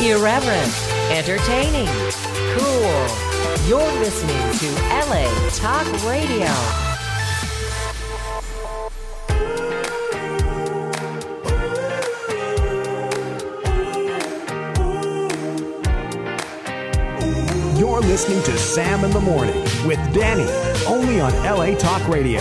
Irreverent, entertaining, cool. You're listening to LA Talk Radio. You're listening to Sam in the Morning with Danny, only on LA Talk Radio.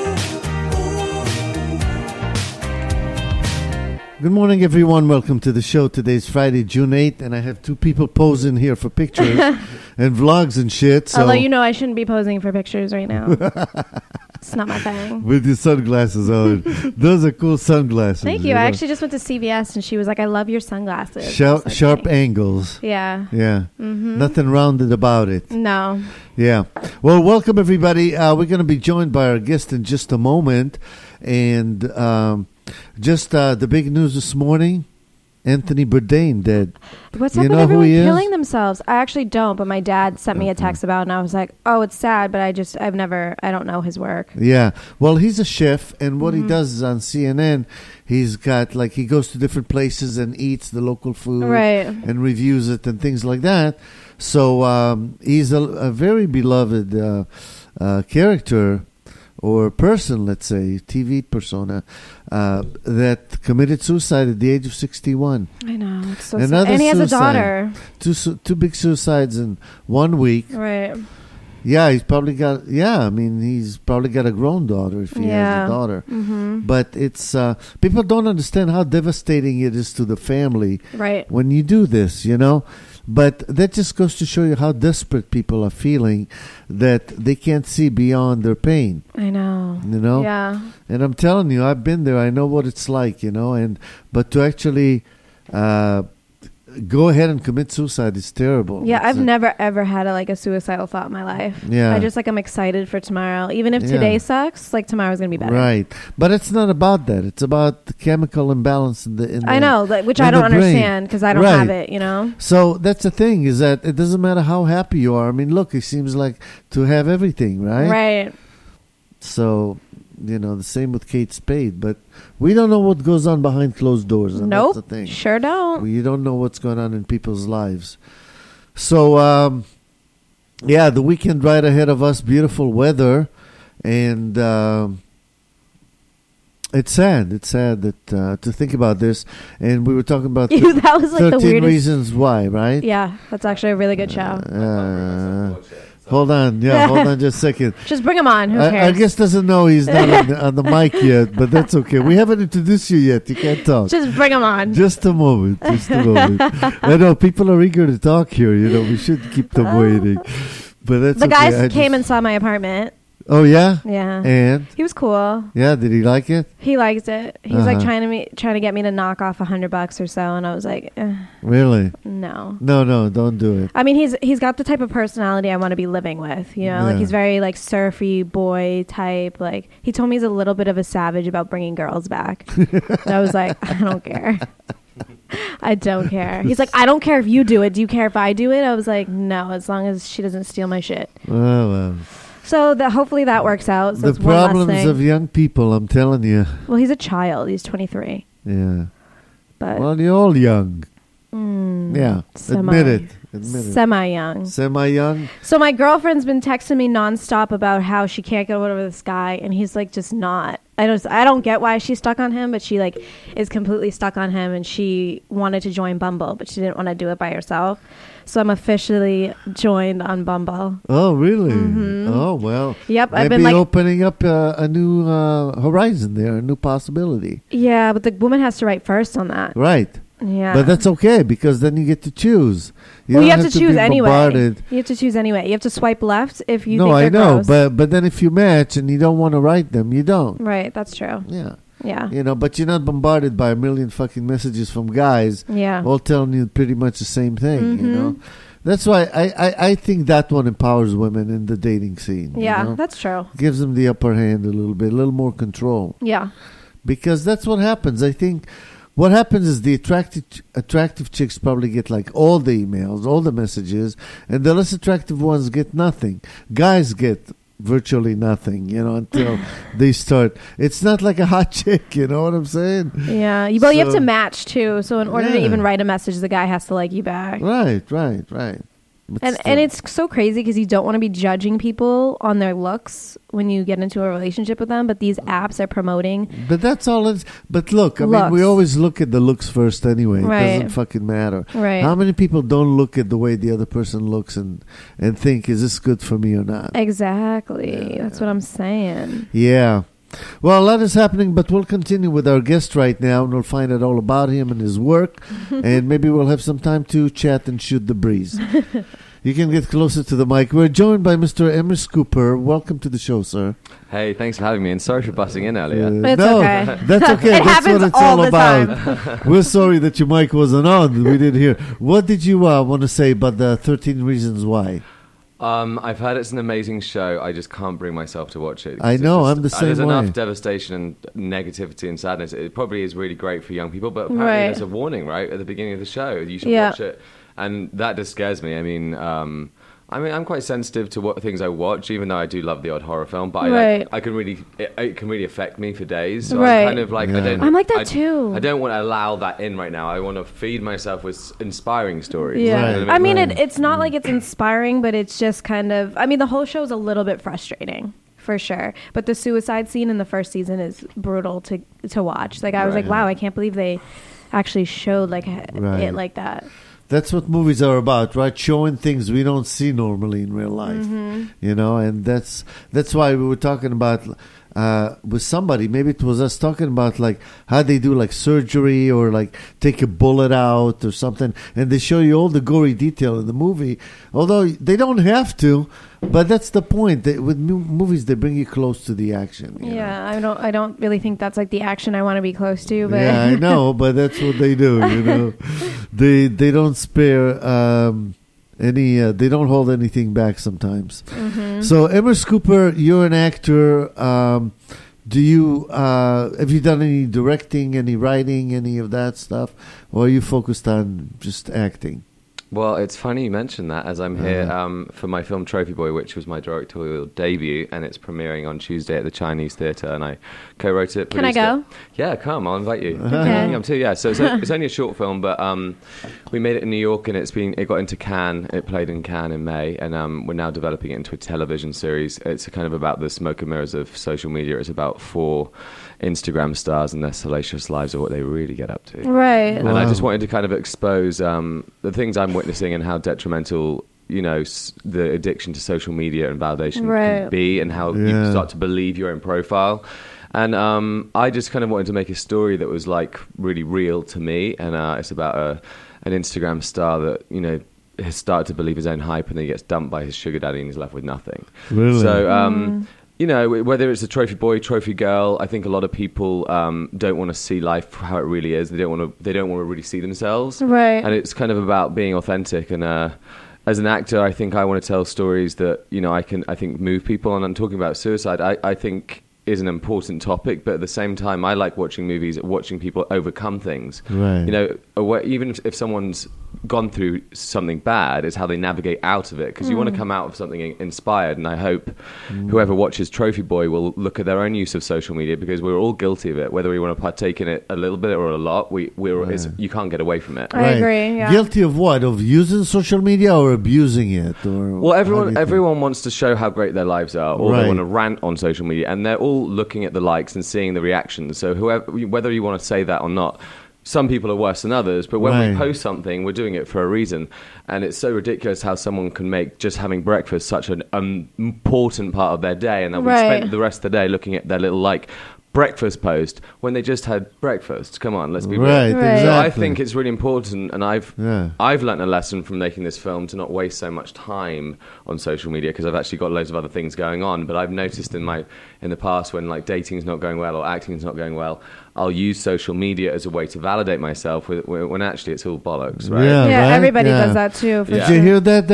Good morning, everyone. Welcome to the show. Today's Friday, June 8th, and I have two people posing here for pictures and vlogs and shit. So although you know I shouldn't be posing for pictures right now. It's not my thing. With your sunglasses on. Those are cool sunglasses. Thank you. I actually just went to CVS and she was like, I love your sunglasses. Sharp angles. Yeah. Yeah. Mm-hmm. Nothing rounded about it. No. Yeah. Well, welcome, everybody. We're going to be joined by our guest in just a moment. And just the big news this morning, Anthony Bourdain dead. What's up with everyone killing themselves? I actually don't, but my dad sent me a text about it, and I was like, oh, it's sad, but I don't know his work. Yeah. Well, he's a chef, and what he does is on CNN, he's got, he goes to different places and eats the local food. Right. And reviews it and things like that. So he's a very beloved character or person, let's say, TV persona, that committed suicide at the age of 61. I know. It's so sad. And he has a daughter. Two big suicides in 1 week. Right. Yeah, he's probably got a grown daughter if he has a daughter. Mm-hmm. But it's people don't understand how devastating it is to the family when you do this, you know. But that just goes to show you how desperate people are feeling, that they can't see beyond their pain. I know. You know? Yeah. And I'm telling you, I've been there. I know what it's like, you know. But to actually go ahead and commit suicide is terrible. Yeah, I've never, ever had a suicidal thought in my life. Yeah. I'm excited for tomorrow. Even if today sucks, tomorrow's going to be better. Right. But it's not about that. It's about the chemical imbalance in the I know, which I don't understand because I don't have it, you know? So that's the thing, is that it doesn't matter how happy you are. I mean, look, it seems like to have everything, right? Right. So, you know, the same with Kate Spade. But we don't know what goes on behind closed doors. And nope. That's the thing. Sure don't. You don't know what's going on in people's lives. So, the weekend right ahead of us, beautiful weather. And it's sad. It's sad that to think about this. And we were talking about that was 13 the weirdest Reasons Why, right? Yeah, that's actually a really good show. Hold on. Yeah, hold on just a second. Just bring him on. Who cares? Our guest doesn't know he's not on the mic yet, but that's okay. We haven't introduced you yet. You can't talk. Just bring him on. Just a moment. I know people are eager to talk here. You know, we should keep them waiting. But that's the guys came and saw my apartment. Oh, yeah? Yeah. And? He was cool. Yeah, did he like it? He liked it. He's trying to get me to knock off $100 or so, and I was like, really? No, don't do it. I mean, he's got the type of personality I want to be living with, you know? He's very surfy boy type. He told me he's a little bit of a savage about bringing girls back. And I was like, I don't care. I don't care. He's like, I don't care if you do it. Do you care if I do it? I was like, no, as long as she doesn't steal my shit. Oh, well. So hopefully that works out. So the problems of young people, I'm telling you. Well, he's a child. He's 23. Yeah. But well, you're all young. Yeah. Admit it. Semi-young. Semi-young? So my girlfriend's been texting me nonstop about how she can't get over this guy, and he's just not. I don't get why she's stuck on him, but she is completely stuck on him, and she wanted to join Bumble, but she didn't want to do it by herself. So I'm officially joined on Bumble. Oh, really? Mm-hmm. Oh, well. Yep. I've been opening up a new horizon there, a new possibility. Yeah, but the woman has to write first on that. Right. Yeah. But that's okay, because then you get to choose. You have to choose anyway. You have to choose anyway. You have to swipe left if you think they're gross. But then if you match and you don't want to write them, you don't. Right, that's true. Yeah. Yeah. You know, but you're not bombarded by a million fucking messages from guys all telling you pretty much the same thing, you know. That's why I think that one empowers women in the dating scene. Yeah, you know? that's true. Gives them the upper hand a little bit, a little more control. Yeah. Because that's what happens. I think what happens is the attractive chicks probably get all the emails, all the messages, and the less attractive ones get nothing. Guys get virtually nothing, until they start. It's not like a hot chick, you know what I'm saying? Yeah, you have to match too. So in order to even write a message, the guy has to like you back. Right. And it's so crazy because you don't want to be judging people on their looks when you get into a relationship with them, but these apps are promoting. But that's all it's... But look, I mean, we always look at the looks first anyway. Right. It doesn't fucking matter. Right. How many people don't look at the way the other person looks and think, is this good for me or not? Exactly. That's what I'm saying. Yeah. Well, a lot is happening, but we'll continue with our guest right now, and we'll find out all about him and his work, and maybe we'll have some time to chat and shoot the breeze. You can get closer to the mic. We're joined by Mr. Emrys Cooper. Welcome to the show, sir. Hey, thanks for having me, and sorry for busting in earlier. It's okay. That's okay. It That's what it's all about. Time. We're sorry that your mic wasn't on. We didn't hear. What did you want to say about the 13 Reasons Why? I've heard it's an amazing show. I just can't bring myself to watch it. I know, I'm the same There's way. enough devastation and negativity and sadness. It probably is really great for young people, but apparently there's a warning, right, at the beginning of the show. You should watch it. And that just scares me. I mean, I'm quite sensitive to what things I watch, even though I do love the odd horror film. But I can really, it can really affect me for days. So I'm kind of like, I'm like that too. I don't want to allow that in right now. I want to feed myself with inspiring stories. Yeah, you know I mean, it's not like it's inspiring, but it's just kind of. I mean, the whole show is a little bit frustrating. For sure. But the suicide scene in the first season is brutal to watch. Like, I was like, wow, I can't believe they actually showed it like that. That's what movies are about, right? Showing things we don't see normally in real life, and that's why we were talking about with somebody. Maybe it was us talking about like how they do like surgery or like take a bullet out or something, and they show you all the gory detail in the movie. Although they don't have to, but that's the point. With movies, they bring you close to the action. You know? I don't really think that's like the action I want to be close to. But yeah, I know, but that's what they do. They don't spare any. They don't hold anything back sometimes. So, Emrys Cooper, you're an actor. Do you have you done any directing, any writing, any of that stuff, or are you focused on just acting? Well, it's funny you mentioned that, as I'm here for my film Trophy Boy, which was my directorial debut, and it's premiering on Tuesday at the Chinese Theatre, and I co-wrote it. Can I go? Yeah, come, I'll invite you. Okay. Come too, yeah. So it's only a short film, but we made it in New York, and it got into Cannes. It played in Cannes in May, and we're now developing it into a television series. It's kind of about the smoke and mirrors of social media. It's about 4 Instagram stars and their salacious lives of what they really get up to. Right. And I just wanted to kind of expose the things I'm witnessing and how detrimental, the addiction to social media and validation can be, and how you start to believe your own profile. And I just kind of wanted to make a story that was like really real to me. And it's about an Instagram star that, has started to believe his own hype, and then he gets dumped by his sugar daddy and he's left with nothing. Really? So, whether it's a trophy boy, trophy girl, I think a lot of people don't want to see life for how it really is. They don't want to really see themselves. Right. And it's kind of about being authentic. And as an actor, I think I want to tell stories that I think move people. And I'm talking about suicide. I think is an important topic, but at the same time, I like watching movies, watching people overcome things. Right. Even if someone's gone through something bad, is how they navigate out of it, because you want to come out of something inspired. And I hope whoever watches Trophy Boy will look at their own use of social media, because we're all guilty of it, whether we want to partake in it a little bit or a lot. You can't get away from it. I agree. Yeah. Guilty of what? Of using social media or abusing it? Well, everyone wants to show how great their lives are, or they want to rant on social media, and they're all looking at the likes and seeing the reactions. So whether you want to say that or not, some people are worse than others, but when we post something, we're doing it for a reason. And it's so ridiculous how someone can make just having breakfast such an important part of their day, and they'll spend the rest of the day looking at their little breakfast post when they just had breakfast. Come on, let's be real. Right, exactly. So I think it's really important, and I've learnt a lesson from making this film to not waste so much time on social media, because I've actually got loads of other things going on. But I've noticed in the past, when dating's not going well or acting's not going well, I'll use social media as a way to validate myself when actually it's all bollocks, right? Yeah, everybody does that too. Did you hear that?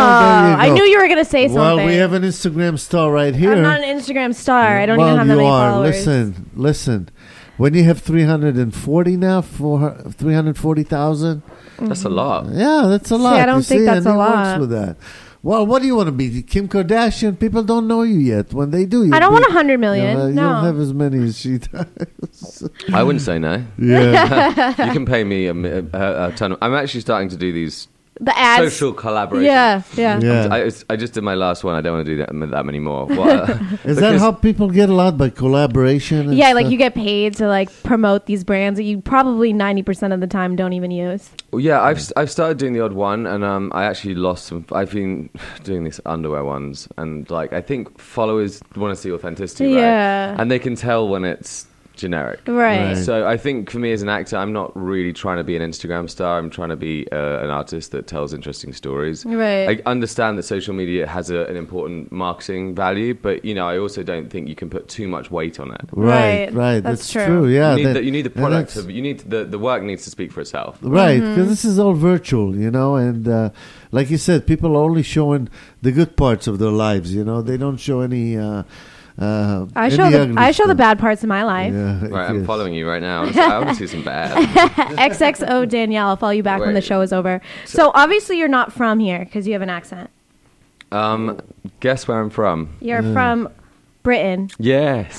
I knew you were going to say something. Well, we have an Instagram star right here. I'm not an Instagram star. I don't even have that many followers. Listen. When you have 340 now, 340,000. That's a lot. Yeah, that's a lot. See, I don't think that's a lot. Works with that. Well, what do you want to be? Kim Kardashian? People don't know you yet. When they do, I don't want 100 million. You don't have as many as she does. I wouldn't say no. Yeah. You can pay me a ton. I'm actually starting to do these the ads. social collaborations. Yeah. I just did my last one. I don't want to do that many more. Well, Is that how people get a lot by collaboration? Yeah, like you get paid to like promote these brands that you probably 90% of the time don't even use. Yeah, I've started doing the odd one, and I actually lost some. I've been doing these underwear ones, and like I think followers want to see authenticity, right? And they can tell when it's generic, right? So I think for me as an actor, I'm not really trying to be an Instagram star. I'm trying to be an artist that tells interesting stories. Right. I understand that social media has an important marketing value, but I also don't think you can put too much weight on it. Right. That's true. Yeah, you need the product. You need the work needs to speak for itself. Right, because this is all virtual, and like you said, people are only showing the good parts of their lives. They don't show any. I show the bad parts of my life. Yeah, right, I'm following you right now. I want to see some bad. XXO Danielle, I'll follow you back when the show is over. So obviously you're not from here because you have an accent. Guess where I'm from? You're from Britain. Yes.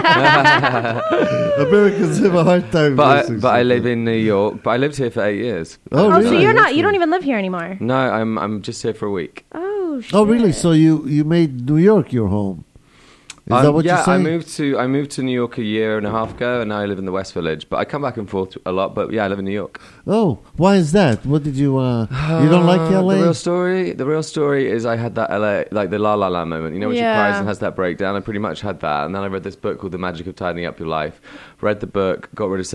Americans have a hard time. But I live in New York. But I lived here for 8 years. Oh, really? So you're not. You don't even live here anymore. No, I'm just here for a week. Oh, shit. Oh, really? So you made New York your home? Is that what you're saying? I moved to New York a year and a half ago, and now I live in the West Village. But I come back and forth a lot. But yeah, I live in New York. Oh, why is that? What did you? You don't like LA? The real story is I had that LA, like the La La Land moment. When she cries and has that breakdown. I pretty much had that, and then I read this book called The Magic of Tidying Up Your Life. Read the book, got rid of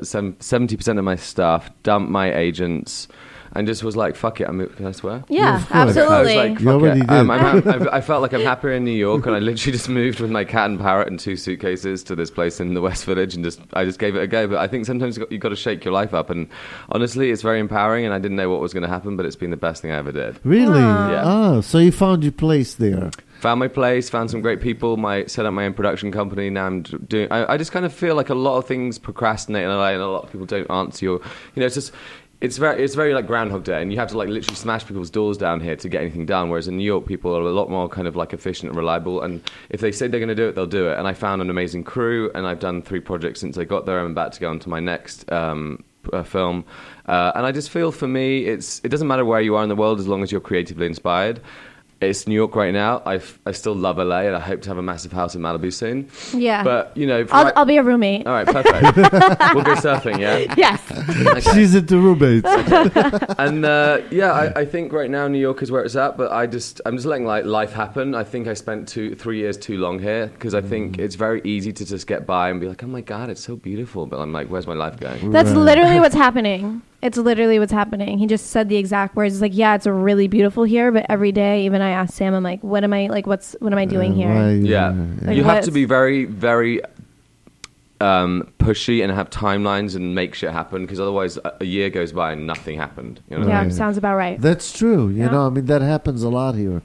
70% of my staff, dumped my agents. And just was like, fuck it. Can I swear? Yeah, absolutely. I was like, fuck it. I felt like I'm happier in New York, and I literally just moved with my cat and parrot and 2 suitcases to this place in the West Village, and I just gave it a go. But I think sometimes you've got to shake your life up, and honestly, it's very empowering. And I didn't know what was going to happen, but it's been the best thing I ever did. Really? Yeah. Oh, so you found your place there. Found my place, found some great people, set up my own production company. Now I'm doing. I just kind of feel like a lot of things procrastinate in LA, and a lot of people don't answer your. It's just. It's very like Groundhog Day, and you have to like literally smash people's doors down here to get anything done. Whereas in New York, people are a lot more kind of like efficient and reliable. And if they say they're going to do it, they'll do it. And I found an amazing crew, and I've done 3 projects since I got there. I'm about to go on to my next film, and I just feel for me, it doesn't matter where you are in the world as long as you're creatively inspired. It's New York right now. I still love LA, and I hope to have a massive house in Malibu soon. Yeah. But, I'll be a roommate. All right, perfect. We'll go surfing, yeah? Yes. Okay. She's into roommates. And, I think right now New York is where it's at, but I'm just letting life happen. I think I spent 3 years too long here, because I think it's very easy to just get by and be like, oh my God, it's so beautiful. But I'm like, where's my life going? That's literally what's happening. It's literally what's happening. He just said the exact words. It's like, yeah, it's really beautiful here, but every day, even I ask Sam, I'm like, what am I doing here? Like, you have to be very, very pushy and have timelines and make shit happen, because otherwise a year goes by and nothing happened. Sounds about right. That's true. You know, I mean, that happens a lot here.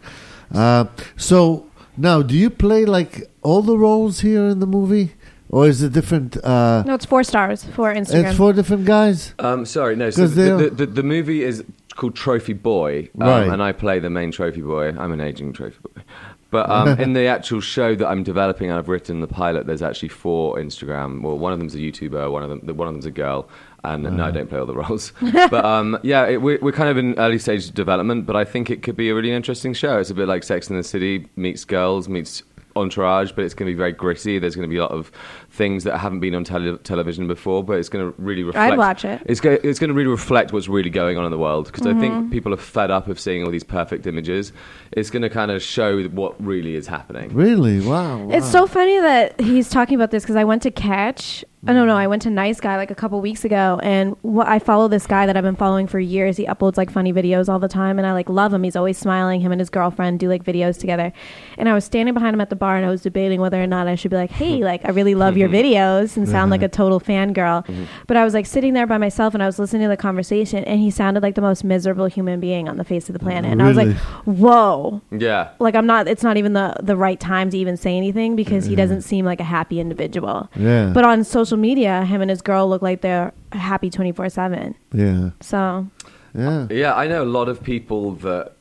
So now, do you play like all the roles here in the movie? Or is it different? No, it's 4 stars for Instagram. It's 4 different guys? Sorry, no. So the movie is called Trophy Boy, right. And I play the main trophy boy. I'm an aging trophy boy. But in the actual show that I'm developing, and I've written the pilot, there's actually 4 Instagram. Well, one of them's a YouTuber, one of them's a girl. And no, I don't play all the roles. But we're kind of in early stage of development, but I think it could be a really interesting show. It's a bit like Sex and the City meets Girls meets Entourage, but it's going to be very gritty. There's going to be a lot of things that haven't been on television before, but it's going to really reflect. I'd watch it. It's going to really reflect what's really going on in the world, because I think people are fed up of seeing all these perfect images. It's going to kind of show what really is happening. Really? Wow. It's so funny that he's talking about this, because I went to Catch. I went to Nice Guy like a couple weeks ago, and I follow this guy that I've been following for years. He uploads like funny videos all the time, and I like love him. He's always smiling. Him and his girlfriend do like videos together. And I was standing behind him at the bar, and I was debating whether or not I should be like, hey, like I really love your videos and sound like a total fangirl. But I was like sitting there by myself, and I was listening to the conversation, and he sounded like the most miserable human being on the face of the planet. And I was like, whoa. Yeah. Like it's not even the right time to even say anything, because he doesn't seem like a happy individual. Yeah. But on social media, him and his girl look like they're happy 24/7. Yeah. So. Yeah. Yeah, I know a lot of people that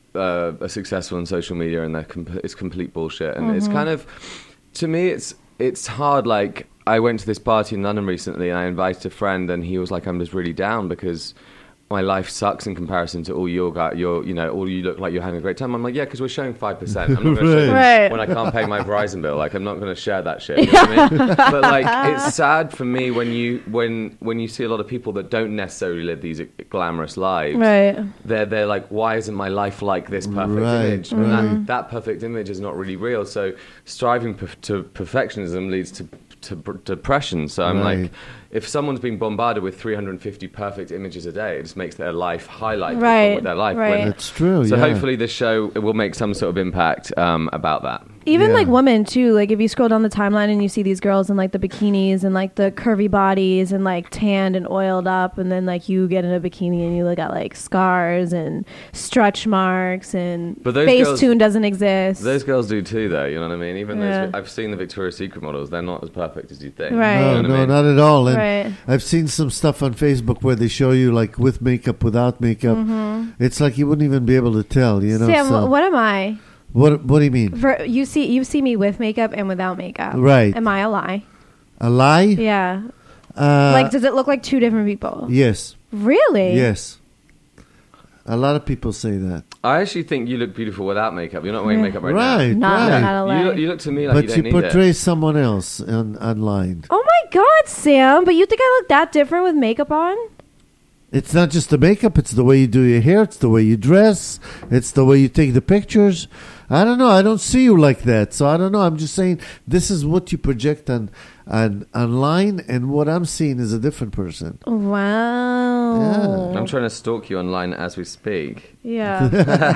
are successful on social media and it's complete bullshit. And it's kind of, to me, it's hard. Like, I went to this party in London recently and I invited a friend and he was like, I'm just really down because my life sucks in comparison to all all you look like you're having a great time. I'm like, yeah, because we're showing 5%. I'm not going to show you when I can't pay my Verizon bill. Like, I'm not going to share that shit. You know what I mean? But like, it's sad for me when you see a lot of people that don't necessarily live these glamorous lives. Right. They're like, why isn't my life like this perfect image? And that perfect image is not really real. So striving to perfectionism leads to depression. So I'm like, if someone's been bombarded with 350 perfect images a day, it just makes their life highlight with their life. That's true. So hopefully this show will make some sort of impact about that. Even like women too. Like if you scroll down the timeline and you see these girls in like the bikinis and like the curvy bodies and like tanned and oiled up, and then like you get in a bikini and you look at like scars and stretch marks and Facetune doesn't exist. Those girls do too, though. You know what I mean? Even those, I've seen the Victoria's Secret models; they're not as perfect as you think. Right? No, you know not at all. And I've seen some stuff on Facebook where they show you like with makeup, without makeup. It's like you wouldn't even be able to tell. You know? Sam, what am I? What do you mean? You see me with makeup and without makeup. Right. Am I a lie? A lie? Yeah. Like, does it look like two different people? Yes. Really? Yes. A lot of people say that. I actually think you look beautiful without makeup. You're not wearing makeup right now. Right. Not a lie. You look to me like you don't need it. But you portray someone else online. Oh my God, Sam! But you think I look that different with makeup on? It's not just the makeup, it's the way you do your hair, it's the way you dress, it's the way you take the pictures. I don't know, I don't see you like that. So I don't know, I'm just saying this is what you project online, and what I'm seeing is a different person. Wow. Yeah. I'm trying to stalk you online as we speak. Yeah.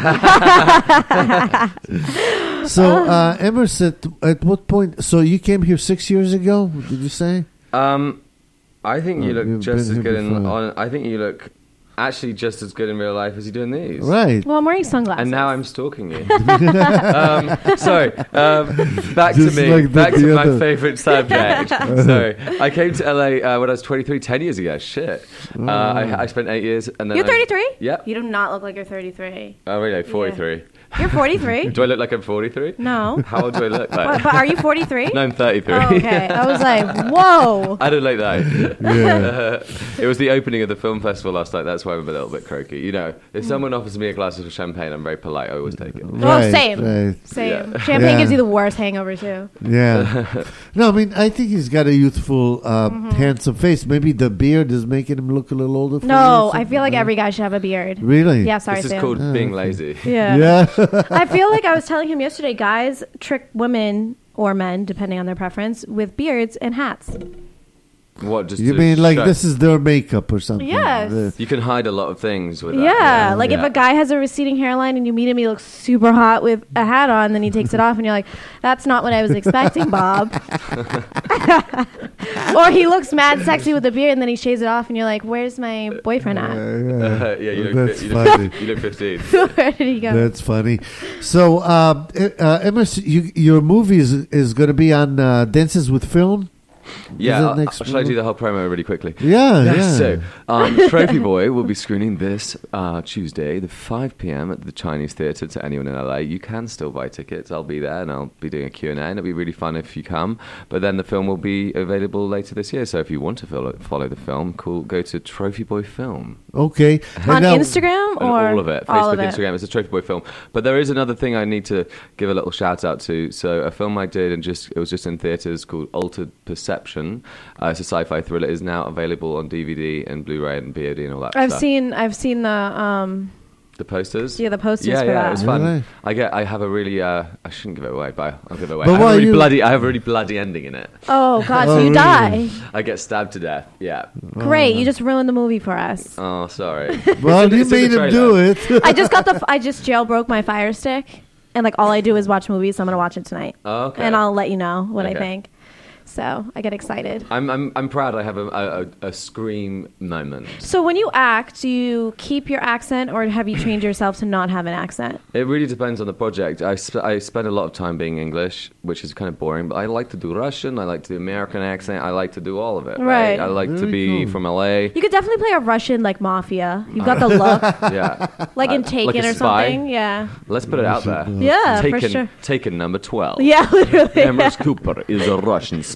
So, Emerson, at what point, so you came here 6 years ago, did you say? I think you look just as good I think you look actually just as good in real life as you do in these. Right. Well, I'm wearing sunglasses. And now I'm stalking you. Sorry. Back to me. Like back to my favorite subject. Sorry. I came to LA when I was 23, 10 years ago. Shit. I spent 8 years. And then you're 33? Yep. You do not look like you're 33. Oh, really? 43. Yeah. You're 43? Do I look like I'm 43? No. How old do I look like? But are you 43? No, I'm 33. Oh, okay. I was like, whoa. I don't like that. Yeah. It was the opening of the film festival last night. That's why I'm a little bit croaky. You know, if someone offers me a glass of champagne, I'm very polite. I always take it. Right, same. Right. Same. Yeah. Champagne gives you the worst hangover, too. Yeah. No, I mean, I think he's got a youthful, handsome face. Maybe the beard is making him look a little older for No, I feel like every guy should have a beard. Really? Yeah, sorry, This is Sam. called being lazy. Yeah. Yeah. I feel like I was telling him yesterday, guys trick women or men, depending on their preference, with beards and hats. What? Just You to mean like show- this is their makeup or something? Yes. You can hide a lot of things with that. Yeah, like if Yeah. a guy has a receding hairline and you meet him, he looks super hot with a hat on, then he takes it off and you're like, that's not what I was expecting, Bob. Or he looks mad sexy with a beard and then he shaves it off and you're like, where's my boyfriend at? Yeah, you That's look, funny. you look 15. Where did he go? That's funny. So, Emerson, your movie is going to be on Dances with Film? Yeah, Is it next shall I do week? the whole promo really quickly? Yeah. So, Trophy Boy will be screening this Tuesday, the 5 p.m. at the Chinese Theatre to anyone in LA. You can still buy tickets. I'll be there and I'll be doing a Q&A, and it'll be really fun if you come. But then the film will be available later this year. So if you want to follow the film, go to Trophy Boy Film. Okay. On And now- Instagram And or all of it. all Facebook, of it? Instagram. It's a Trophy Boy film. But there is another thing I need to give a little shout out to. So a film I did and it was just in theaters called Altered Perception. It's a sci-fi thriller. It is now available on DVD and Blu-ray and VOD and all that I've stuff. seen the posters. Yeah, the posters Yeah, for yeah, that. it was fun. Really? I have a really I shouldn't give it away, but I'll give it away. But I have, why a really you- bloody, I have a really bloody ending in it. Oh God, so Oh, you really? die. I get stabbed to death. Yeah. Great, you just ruined the movie for us. Oh, sorry. Well, you It's in the made him do trailer. it. I just jailbroke my Fire Stick, and like all I do is watch movies. So I'm gonna watch it tonight, Oh, okay. and I'll let you know what I Okay. think. So I get excited. I'm proud I have a scream moment. So when you act, do you keep your accent or have you trained yourself to not have an accent? It really depends on the project. I spend a lot of time being English, which is kind of boring, but I like to do Russian, I like to do American accent, I like to do all of it. Right. I like to be from LA. You could definitely play a Russian like mafia. You've got the look. Yeah. Like in Taken like a or spy. something. Yeah. Let's put it out there. Yeah, Taken, for sure. Taken number 12. Yeah, literally. Amherst Cooper is a Russian spy.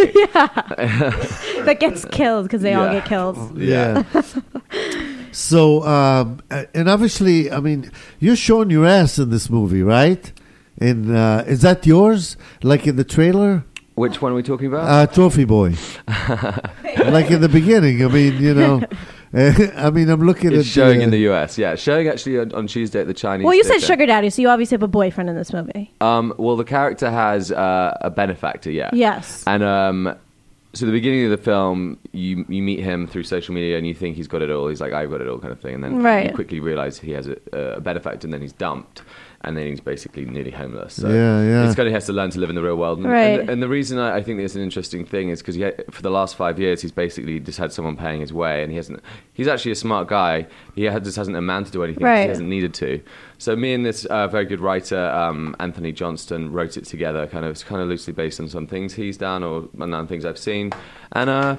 That gets killed because they all get killed. Yeah. So, and obviously, I mean, you're showing your ass in this movie, right? And is that yours? Like in the trailer? Which one are we talking about? Trophy Boy. Like in the beginning. I mean, you know. I mean, I'm looking at it's showing in the US. Yeah, showing actually on Tuesday at the Chinese. Well, you Theatre. said sugar daddy, so you obviously have a boyfriend in this movie. Well, the character has a benefactor. Yeah. Yes. And so the beginning of the film, you meet him through social media, and you think he's got it all. He's like, I've got it all, kind of thing. And then you quickly realize he has a benefactor, and then he's dumped. And then he's basically nearly homeless. So it's kind of has to learn to live in the real world. And the reason I think it's an interesting thing is because for the last 5 years, he's basically just had someone paying his way, and he's actually a smart guy. He just hasn't amounted to anything because he hasn't needed to. So me and this very good writer, Anthony Johnston, wrote it together, kind of loosely based on some things he's done or on things I've seen. And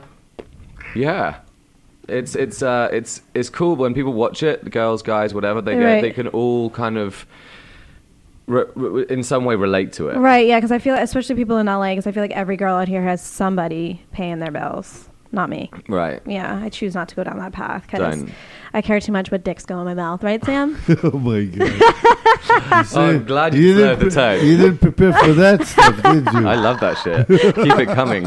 it's cool when people watch it, the girls, guys, whatever, they can all kind of in some way relate to it. Right, yeah, because I feel, especially people in LA, because I feel like every girl out here has somebody paying their bills. Not me. Right. Yeah, I choose not to go down that path because I care too much what dicks go in my mouth. Right, Sam? Oh, my God. I'm glad you slowed the tone. You didn't prepare for that stuff, did you? I love that shit. Keep it coming.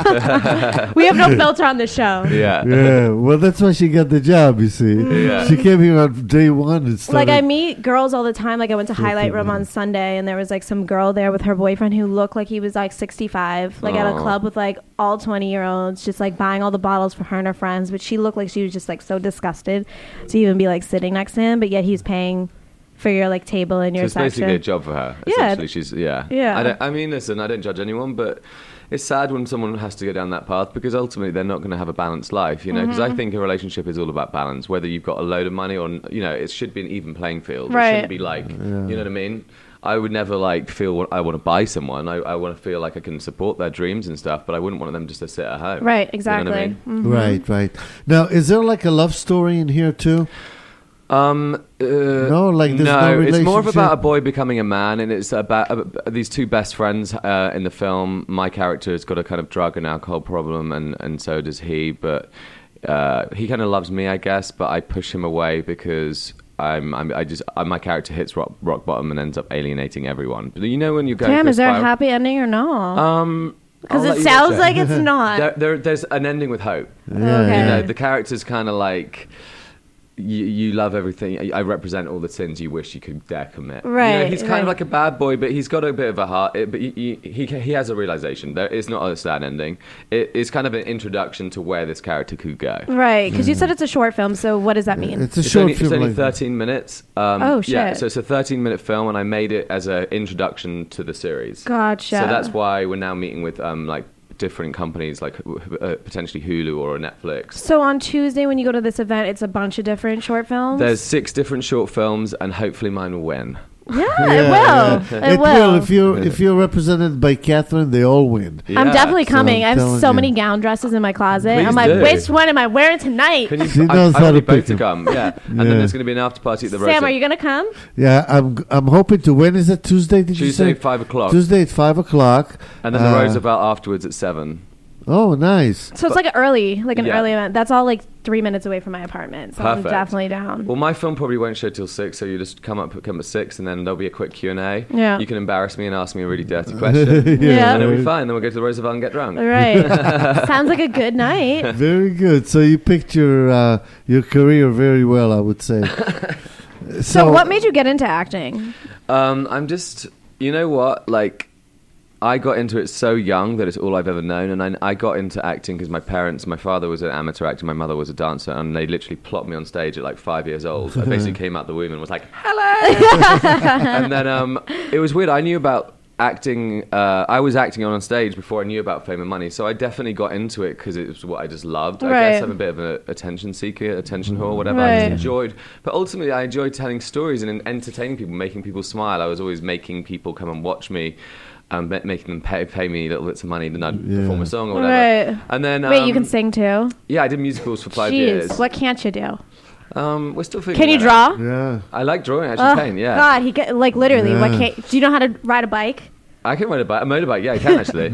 We have no filter on the show. Yeah. Yeah, well, that's why she got the job, you see. Yeah. She came here on day one and started. Like, I meet girls all the time. Like, I went to Highlight Room on Sunday, and there was, like, some girl there with her boyfriend who looked like he was, like, 65. Like, at a club with, like, all 20-year-olds, just, like, buying all the bottles for her and her friends. But she looked like she was just, like, so disgusted to even be, like, sitting next to him. But yet he's paying for your, like, table in your section. It's basically a job for her. Essentially, she's, I mean, listen, I don't judge anyone, but it's sad when someone has to go down that path because ultimately they're not going to have a balanced life, you know, because I think a relationship is all about balance, whether you've got a load of money or, you know, it should be an even playing field. It shouldn't be like, you know what I mean? I would never like feel I want to buy someone. I want to feel like I can support their dreams and stuff, but I wouldn't want them just to sit at home. Right, exactly. You know what I mean? Right. Now, is there like a love story in here too? No, like there's no relationship. It's more about a boy becoming a man, and it's about these two best friends in the film. My character has got a kind of drug and alcohol problem, and so does he. But he kind of loves me, I guess. But I push him away because my character hits rock bottom and ends up alienating everyone. But you know when you go. Damn, is there a happy ending or no? Because it sounds like it's not. There's an ending with hope. Yeah. Okay. You know, the character's kind of like. You love everything. I represent all the sins you wish you could dare commit. Right. You know, he's kind of like a bad boy, but he's got a bit of a heart. But he has a realization. It's not a sad ending. It's kind of an introduction to where this character could go. Right. Because you said it's a short film. So what does that mean? It's a short film. It's only 13 minutes. Oh, shit. Yeah, so it's a 13-minute film, and I made it as an introduction to the series. Gotcha. So that's why we're now meeting with like different companies like potentially Hulu or Netflix. So on Tuesday when you go to this event, it's a bunch of different short films? There's 6 different short films, and hopefully mine will win. Yeah, it will. It will. If you're represented by Catherine, they all win. Yeah. I'm definitely coming. I have so many gown dresses in my closet. I'm like, which one am I wearing tonight? I'm only both to come. Yeah, and then there's going to be an after party at the Rosa. Sam, are you going to come? Yeah, I'm hoping to. When is it? Tuesday? Tuesday at 5 o'clock. Tuesday at 5 o'clock. And then the Roosevelt afterwards at 7. Oh, nice. So it's like an early event. That's all like 3 minutes away from my apartment. So Perfect. I'm definitely down. Well, my film probably won't show till 6, so you just come at 6, and then there'll be a quick Q&A. Yeah. You can embarrass me and ask me a really dirty question. Yeah. And it'll be fine. Then we'll go to the Roosevelt and get drunk. Right. Sounds like a good night. Very good. So you picked your career very well, I would say. So what made you get into acting? I'm just, you know what, like, I got into it so young that it's all I've ever known, and I got into acting because my father was an amateur actor, my mother was a dancer, and they literally plopped me on stage at like 5 years old. I basically came out the womb and was like, hello! And then it was weird. I knew about acting. I was acting on stage before I knew about Fame and Money, so I definitely got into it because it was what I just loved. I guess I'm a bit of an attention seeker, attention whore, whatever. I just enjoyed, but ultimately I enjoyed telling stories and entertaining people, making people smile. I was always making people come and watch me. Making them pay me little bits of money to perform a song or whatever. Right. And then wait, you can sing too? Yeah, I did musicals for 5 years. What can't you do? We're still figuring. Can you draw? Yeah. I like drawing. Actually, paint. Yeah. God, he get literally. What can't? Do you know how to ride a bike? I can ride a motorbike. Yeah, I can actually.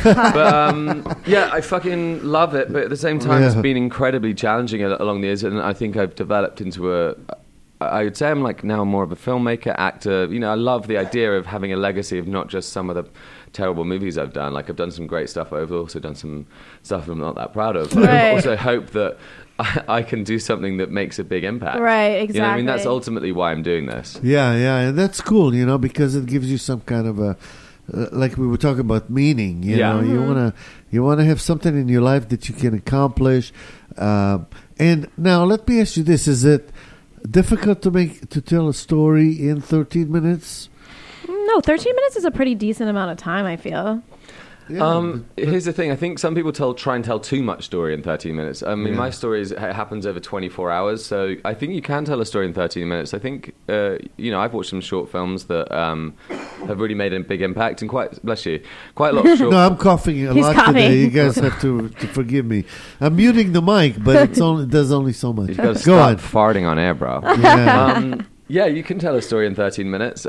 But yeah, I fucking love it. But at the same time, it's been incredibly challenging along the years, and I think I've developed into I would say I'm like now more of a filmmaker, actor. You know, I love the idea of having a legacy of not just some of the terrible movies I've done. Like I've done some great stuff. I've also done some stuff I'm not that proud of. But I also hope that I can do something that makes a big impact. Right, exactly. You know what I mean? That's ultimately why I'm doing this. Yeah, and that's cool, you know, because it gives you some kind of a, like we were talking about meaning, you know, you wanna have something in your life that you can accomplish. And now let me ask you this: is it difficult to tell a story in 13 minutes? No, 13 minutes is a pretty decent amount of time, I feel. Here's the thing. I think some people try and tell too much story in 13 minutes. I mean, my story happens over 24 hours, so I think you can tell a story in 13 minutes. I think, I've watched some short films that have really made a big impact, and quite a lot of short... No, I'm coughing a lot today. You guys have to forgive me. I'm muting the mic, but it does only so much. You've got to stop farting on air, bro. Yeah. Yeah, you can tell a story in 13 minutes.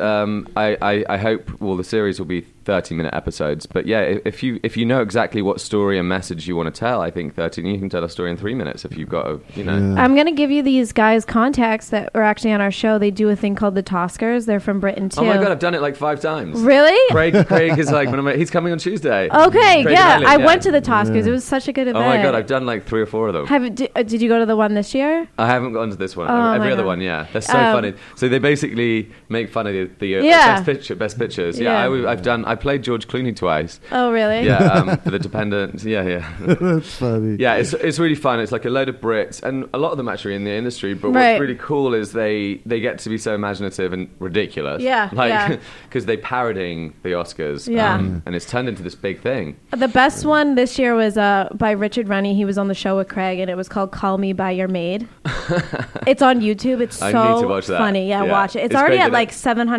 I hope, the series will be 30-minute episodes. But yeah, if you know exactly what story and message you want to tell, I think you can tell a story in 3 minutes if you've got I'm going to give you these guys' contacts that were actually on our show. They do a thing called the Toskers. They're from Britain too. Oh my God, I've done it like 5 times. Really? Craig is like, he's coming on Tuesday. Okay, I went to the Toskers. It was such a good event. Oh my God, I've done like 3 or 4 of them. Did you go to the one this year? I haven't gone to this one. Every other one, yeah. They're so funny. So they basically make fun of the best pictures. Yeah, I played George Clooney twice. Oh really? Yeah, for The Dependent. Yeah. That's funny. Yeah, it's really fun. It's like a load of Brits, and a lot of them actually in the industry. But what's really cool is they get to be so imaginative and ridiculous. Yeah, because they're parodying the Oscars. Yeah, and it's turned into this big thing. The best one this year was by Richard Rennie. He was on the show with Craig, and it was called "Call Me by Your Maid." It's on YouTube. It's so I need to watch that. funny. Yeah, watch it. It's already at like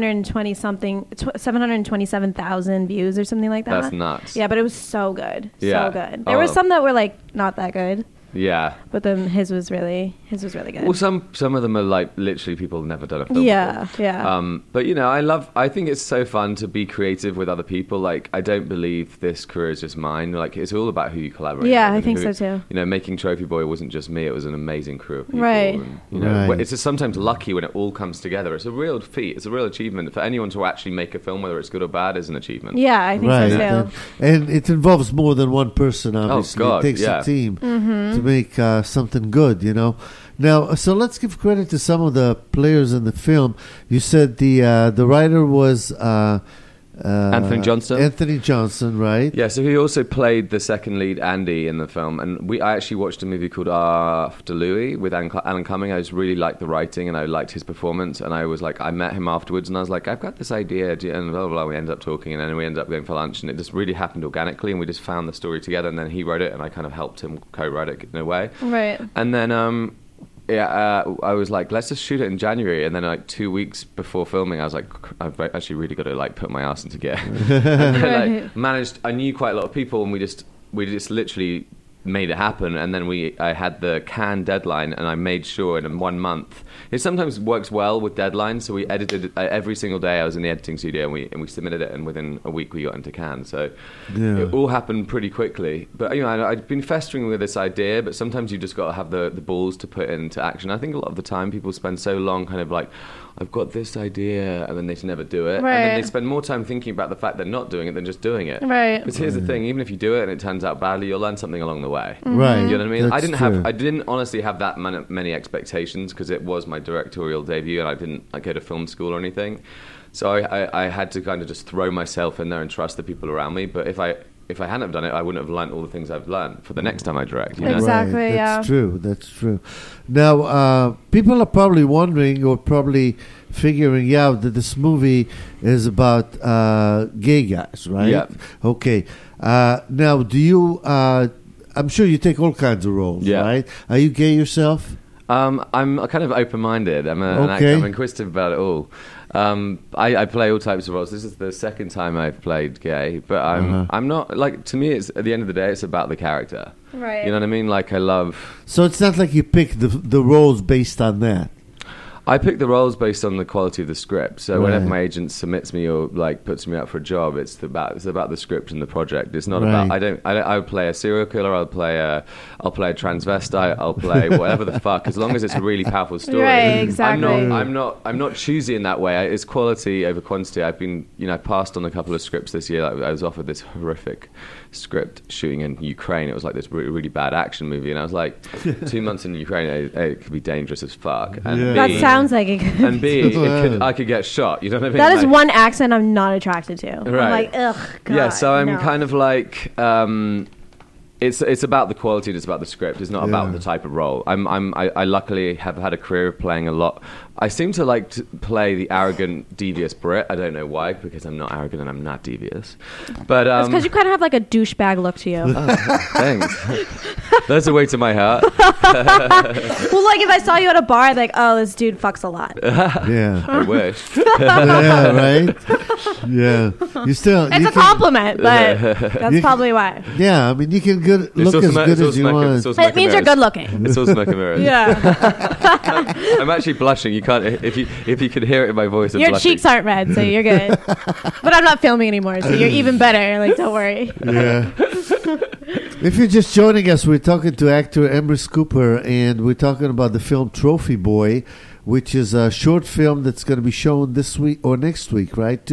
727,000 views or something like that. That's nuts. Yeah, but it was so good. Yeah. So good. There were some that were like not that good. Yeah. But then his was really good. Well, some of them are like literally people have never done a film before. Yeah. But I think it's so fun to be creative with other people. Like, I don't believe this career is just mine. Like, it's all about who you collaborate with. Yeah, I think so too. Making Trophy Boy wasn't just me. It was an amazing crew of people. Right. And, it's just sometimes lucky when it all comes together. It's a real feat. It's a real achievement. For anyone to actually make a film, whether it's good or bad, is an achievement. Yeah, I think so too. And it involves more than one person, obviously. Oh, God, it takes a team to make something good, Now, so let's give credit to some of the players in the film. You said the writer was Anthony Johnston. Anthony Johnston, right? Yeah, so he also played the second lead, Andy, in the film. And I actually watched a movie called After Louis with Alan Cumming. I just really liked the writing and I liked his performance. And I was like, I met him afterwards and I was like, I've got this idea. And blah, blah, blah. We ended up talking and then we ended up going for lunch. And it just really happened organically. And we just found the story together. And then he wrote it and I kind of helped him co-write it in a way. Right. And then... I was like, let's just shoot it in January. And then like 2 weeks before filming, I was like, I've actually really got to like put my ass into gear. And then, I knew quite a lot of people and we just literally made it happen. And then I had the Cannes deadline and I made sure in 1 month. It sometimes works well with deadlines. So we edited it every single day. I was in the editing studio and we submitted it. And within a week we got into Cannes. So it all happened pretty quickly. But I'd been festering with this idea, but sometimes you just got to have the balls to put into action. I think a lot of the time people spend so long kind of like, I've got this idea, and then they never do it. Right. And then they spend more time thinking about the fact they're not doing it than just doing it. Right. Because here's the thing, even if you do it and it turns out badly, you'll learn something along the way. Mm-hmm. Right. You know what I mean? That's I didn't honestly have that many expectations because it was my directorial debut and I didn't go to film school or anything. So I had to kind of just throw myself in there and trust the people around me. But if I if I hadn't have done it, I wouldn't have learned all the things I've learned for the next time I direct. You know? Exactly. Right. Yeah. That's true. Now, people are probably wondering or probably figuring out that this movie is about gay guys, right? Yeah. Okay. Now, do you? I'm sure you take all kinds of roles, Yeah. right? Are you gay yourself? I'm kind of open-minded. I'm an Okay. actor. I'm inquisitive about it all. I play all types of roles. This is the second time I've played gay, but I'm not like. To me, it's at the end of the day, it's about the character. Right. You know what I mean? Like I love. So it's not like you pick the roles based on that. I pick the roles based on the quality of the script. So Right. whenever my agent submits me or like puts me up for a job, it's about the script and the project. It's not Right. about I would play a serial killer. I'll play a transvestite. I'll play whatever the fuck, as long as it's a really powerful story. Right, exactly. I'm not choosy in that way. It's quality over quantity. I've been I passed on a couple of scripts this year. I was offered this horrific script shooting in Ukraine. It was like this really, really bad action movie, and I was like, 2 months in Ukraine, it could be dangerous as fuck. And Yeah. That B, sounds like it could. and B, I could get shot. You know what I mean? That is Like- one accent I'm not attracted to. I'm Right. like, ugh, God, yeah, so I'm no. kind of like, it's about the quality and it's about the script. It's not about the type of role. I luckily have had a career of playing a lot. I seem to like to play the arrogant, devious Brit. I don't know why, because I'm not arrogant and I'm not devious. But It's because you kind of have like a douchebag look to you. thanks. There's a way to my heart. Well, like if I saw you at a bar, I'd be like, oh, this dude fucks a lot. Yeah. I wish. Yeah, right? Yeah. You still... It's you a compliment, but that's You- probably why. Yeah, I mean, you can look all as smoke- good it's all as you smoke and- want. it's all smoke It means and you're mirrors. good looking. It's all smoke and mirrors. Yeah. I'm actually blushing. You can't. If you could hear it in my voice. I'm Your blushing. cheeks aren't red, so you're good. But I'm not filming anymore, so you're even better. Like, don't worry. Yeah. If you're just joining us, we're talking to actor Emrys Cooper, and we're talking about the film Trophy Boy, which is a short film that's going to be shown this week or next week, right?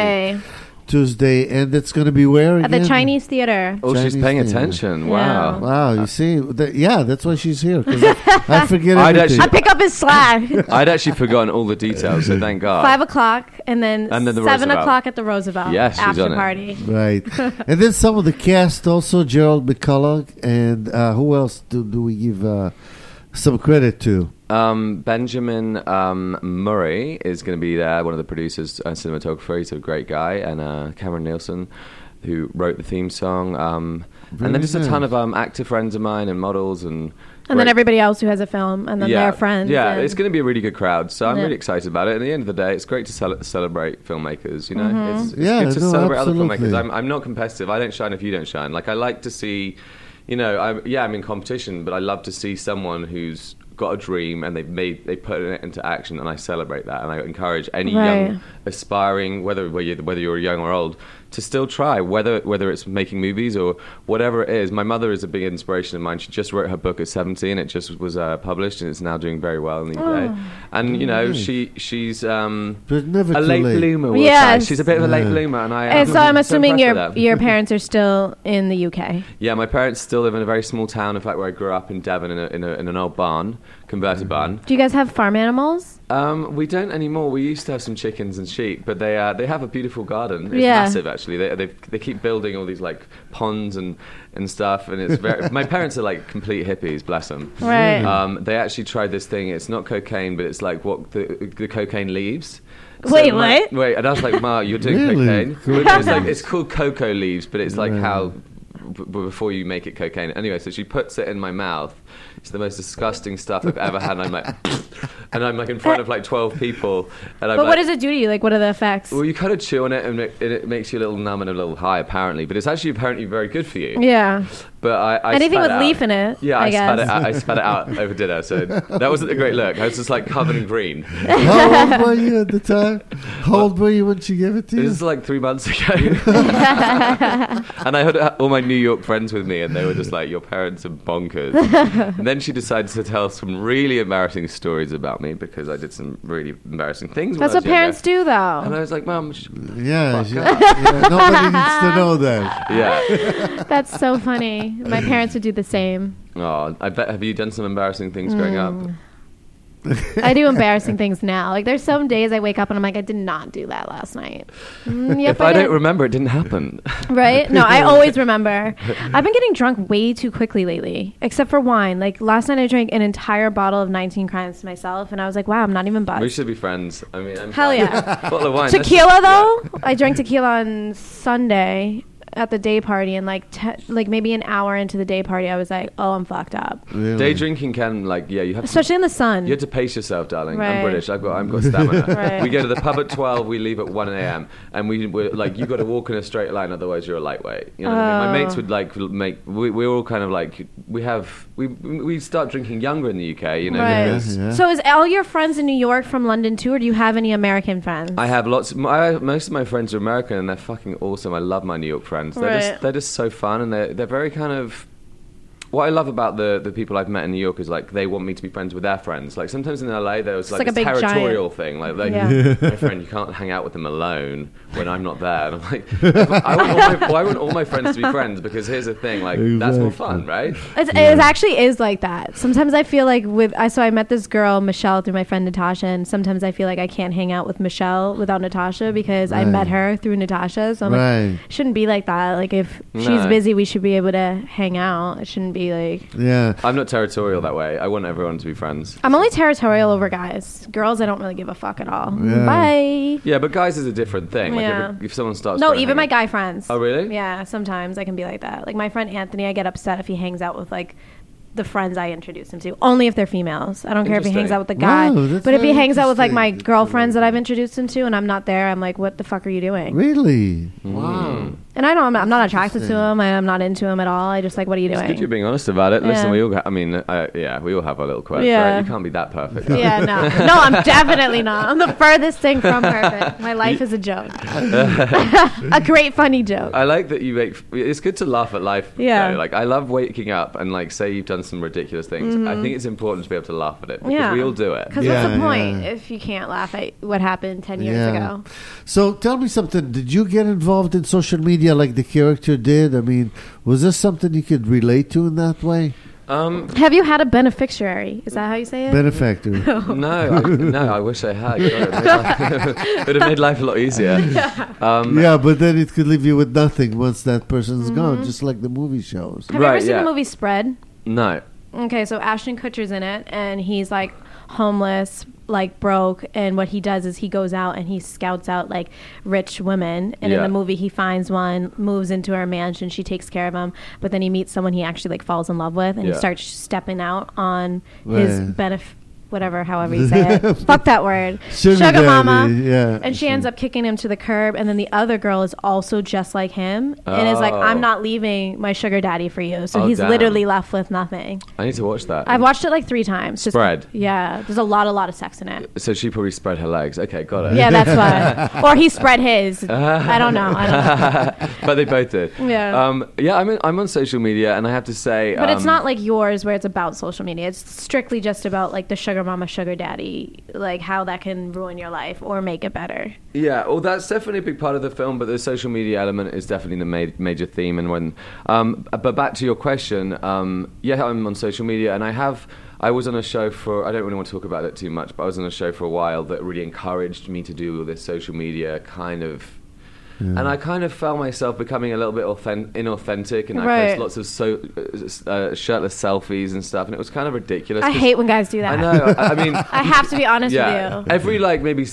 Tuesday, and it's going to be where At again? the Chinese theater. Oh, she's Chinese paying theater. attention. Yeah. Wow. Wow, you see, that's why she's here. 'Cause I forget I'd everything. I pick up his slack. I'd actually forgotten all the details, so thank God. 5 o'clock, and then And then the 7 Roosevelt. o'clock at the Roosevelt. Yes, she's after on it. party. Right. And then some of the cast also, Gerald McCullough, and who else do we give some credit to? Benjamin Murray is going to be there, one of the producers and cinematographer. He's a great guy. And Cameron Nielsen, who wrote the theme song. And then just a ton of actor friends of mine and models. And then great- everybody else who has a film, and then their friends. Yeah, and it's going to be a really good crowd. So I'm Yeah. really excited about it. At the end of the day, it's great to celebrate filmmakers. You know, Mm-hmm. it's Yeah, good to no, celebrate absolutely. other filmmakers. I'm not competitive. I don't shine if you don't shine. Like I like to see, I'm in competition, but I love to see someone who's got a dream and they put it into action, and I celebrate that, and I encourage any Right. young aspiring, whether you're young or old, to still try, whether it's making movies or whatever it is. My mother is a big inspiration of mine. She just wrote her book at 17. It just was published, and it's now doing very well in the UK. And she's But never a too late late. bloomer. We'll Yes. say. She's a bit of a late Yeah. bloomer, and And so I'm assuming impressed with that. your parents are still in the UK. Yeah, my parents still live in a very small town. In fact, where I grew up in Devon, in an old barn, converted barn. Do you guys have farm animals? We don't anymore. We used to have some chickens and sheep, but they have a beautiful garden. It's Yeah. massive, actually. They keep building all these like ponds and stuff, and it's very. My parents are like complete hippies, bless them. Right. They actually tried this thing. It's not cocaine, but it's like what the cocaine leaves. Wait, what? Wait, and I was like, Ma, you're doing Really? cocaine. Cool. It's called cocoa leaves, but it's like Right. how before you make it cocaine. Anyway, so she puts it in my mouth. It's the most disgusting stuff I've ever had. And I'm like in front of like 12 people. And I'm But like, what does it do to you? Like, what are the effects? well, you kind of chew on it, and it makes you a little numb and a little high, apparently. But it's actually apparently very good for you. Yeah. But I Anything spat with it out. leaf in it, Yeah, I spat guess. it out. I spat it out over dinner, so that wasn't a great look. I was just like covered in green. How old were you at the time? How old were you when she gave it to This you? is like 3 months ago. And I had all my New York friends with me, and they were just like, your parents are bonkers. And then she decided to tell some really embarrassing stories about me because I did some really embarrassing things. That's when I what was parents younger. do, though. And I was like, Mum, Yeah, yeah, nobody needs to know that. yeah. That's so funny. My parents would do the same. Oh, I bet. Have you done some embarrassing things growing up? I do embarrassing things now. Like there's some days I wake up and I'm like, I did not do that last night. If I don't remember, it didn't happen. Right? No, I always remember. I've been getting drunk way too quickly lately, except for wine. Like last night I drank an entire bottle of 19 Crimes to myself, and I was like, wow, I'm not even buzzed. We should be friends. I mean, hell yeah. Bottle of wine. Tequila though, I drank tequila on Sunday at the day party, and like maybe an hour into the day party I was like, oh, I'm fucked up. Really? Day drinking can you have especially in the sun. You have to pace yourself, darling. Right. I'm British. I've got stamina. Right. We go to the pub at 12. We leave at 1 a.m. and we're like, you got to walk in a straight line, otherwise you're a lightweight. You know what I mean? My mates would like make. We're all kind of like we start drinking younger in the UK. You know. Right. Because So is all your friends in New York from London too, or do you have any American friends? I have lots. Most of my friends are American, and they're fucking awesome. I love my New York friends. They're just so fun, and they're very kind of. What I love about the people I've met in New York is like they want me to be friends with their friends. Like sometimes in LA there was like a big territorial giant thing. Like my friend, you can't hang out with them alone when I'm not there. And I'm like, I want all my friends to be friends, because here's the thing, like that's more fun, right? It actually is like that. Sometimes I feel like so I met this girl Michelle through my friend Natasha, and sometimes I feel like I can't hang out with Michelle without Natasha because I met her through Natasha. So I'm like, it shouldn't be like that. Like if she's busy, we should be able to hang out. It shouldn't be like. Yeah. I'm not territorial that way. I want everyone to be friends. I'm only territorial over guys. Girls, I don't really give a fuck at all. Yeah. Bye. Yeah, but guys is a different thing. Like Yeah. if someone starts. No, trying to even hang my out- guy friends. Oh, really? Yeah, sometimes I can be like that. Like my friend Anthony, I get upset if he hangs out with like the friends I introduce him to. Only if they're females. I don't care if he hangs Interesting. out with the guy. Wow, that's but if he very hangs out with like my interesting. girlfriends that I've introduced him to and I'm not there, I'm like, what the fuck are you doing? Really? Wow. And I don't. I'm not attracted to him. I'm not into him at all. I just like, what are you It's good you're doing? being honest about it. Listen, Yeah. we all. We all have our little quirks, Yeah. right? You can't be that perfect. Yeah, no, I'm definitely not. I'm the furthest thing from perfect. My life is a joke, a great funny joke. I like that you make. It's good to laugh at life. Yeah. though. Like I love waking up and like say you've done some ridiculous things. I think it's important to be able to laugh at it because Yeah. we all do it. Because Yeah, what's the point yeah. if you can't laugh at what happened 10 years ago? So tell me something. Did you get involved in social media like the character did? I mean, was this something you could relate to in that way? Have you had a beneficiary? Is that how you say it? Benefactor. No, I wish I had. It would have made life a lot easier. Yeah, but then it could leave you with nothing once that person's gone, just like the movie shows. Have you ever Right, seen yeah. the movie Spread? No. Okay, so Ashton Kutcher's in it, and he's like homeless, like broke, and what he does is he goes out and he scouts out like rich women, and in Yeah. the movie he finds one, moves into her mansion, she takes care of him, but then he meets someone he actually like falls in love with, and he Yeah. starts stepping out on his Right. whatever, however you say it. Fuck that word. Sugar Sugar daddy, mama. yeah. And she ends up kicking him to the curb, and then the other girl is also just like him, and is like, Oh. I'm not leaving my sugar daddy for you. So Oh, he's damn. literally left with nothing. I need to watch that. I've watched it like 3 times. Just, Spread. Yeah, there's a lot of sex in it. So she probably spread her legs. Okay, got it. Yeah, that's why. Or he spread his. I don't know. But they both did. Yeah. I'm on social media, and I have to say, But it's not like yours where it's about social media. It's strictly just about like the sugar mama, sugar daddy, like how that can ruin your life or make it better. Yeah, well, that's definitely a big part of the film, but the social media element is definitely the major theme. And when, but back to your question, yeah, I'm on social media, and I was on a show for, I don't really want to talk about it too much, but I was on a show for a while that really encouraged me to do all this social media kind of. And I kind of felt myself becoming a little bit inauthentic, and I Right. post lots of shirtless selfies and stuff, and it was kind of ridiculous. I 'cause- hate when guys do that. I know. I mean, I have to be honest with you. every like maybe